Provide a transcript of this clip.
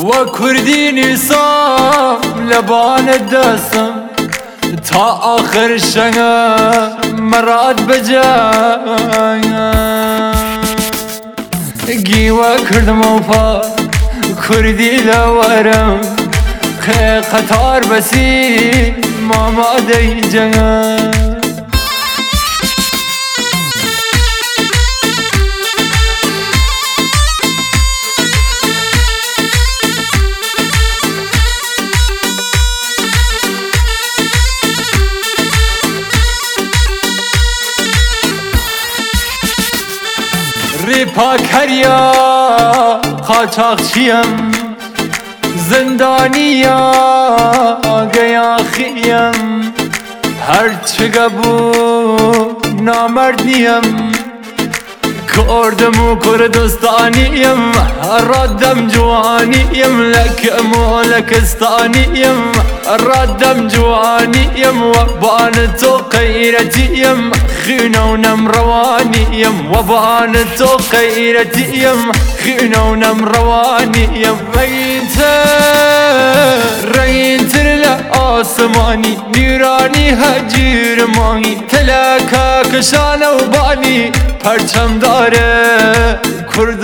وكرديني صام لبان الدسم تا آخر شنگا مراد بجایا گیوا کردم و پا کردی لورم قطار بسی ماما دی جنگا ریپا کریا قاچاقچیم زندانیا گیاخیم هرچه گبو نامرد نیم کردم و کردستانیم ردم جوانیم لکم و لکستانیم ردم جوانیم و بان تو غیرتیم خینونم روانیم و بان تو غیرتیم خینونم روانیم رنگینتر لآسمانی نیرانی هجیر مانی تلکا کشان و بانی پرچم داره کرد